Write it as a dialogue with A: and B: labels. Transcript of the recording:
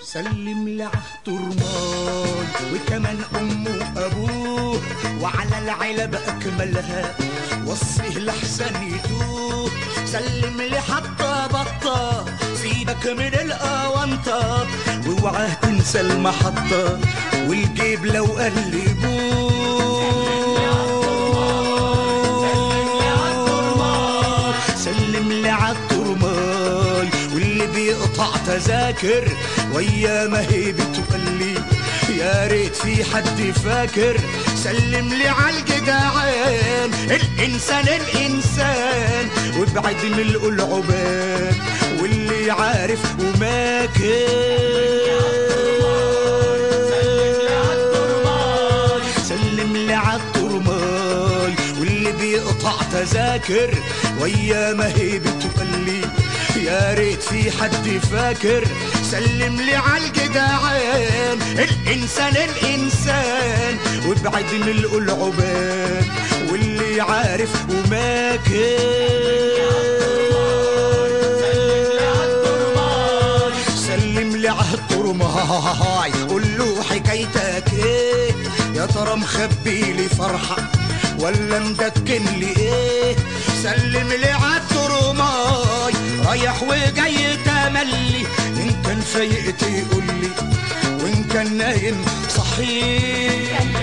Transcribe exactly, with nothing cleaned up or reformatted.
A: سلم لعالترماي وكمان امه وابوه وعلى العلب اكملها وصيه لحسن يتوه. سلم لي حتى بطه سيبك من الاونطه واوعى تنسى المحطه والجيب لو قلبوه. سلم لي عالترماي واللي بيقطع تذاكر ويا ما هي بتقلي يا ريت في حد فاكر. سلم لي عالجدعان الانسان الانسان وابعد من القلعبان واللي عارف وماكر. سلم لي عالترماي واللي بيقطع تذاكر ويا ما هي بتقلي يا ريت في حد فاكر. سلم لي عالجدعان الانسان الانسان وابعد من القلعبان واللي عارف وماكر. سلم لي عالترماي قول له حكايتك ايه يا ترى مخبي لي فرحه ولا مدكن لي ايه. سلم لي عالترماي رايح وجاي تملي ان كان فايق تقول لي وان كان نايم صحيح.